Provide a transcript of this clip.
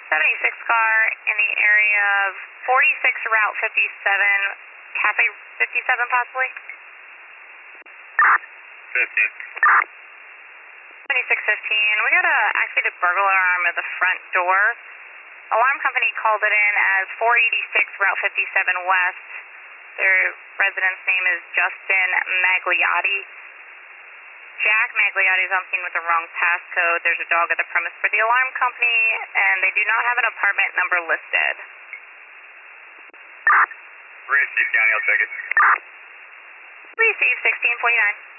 76 car in the area of 46 Route 57, Cafe 57 possibly? 15. 7615, we got actually the burglar alarm at the front door. Alarm company called it in as 486 Route 57 West. Their resident's name is Justin Magliotti. Jack Magliotti is on scene with the wrong passcode. There's a dog at the premise for the alarm company, and they do not have an apartment number listed. Receive, County, I'll check it. Receive 1649.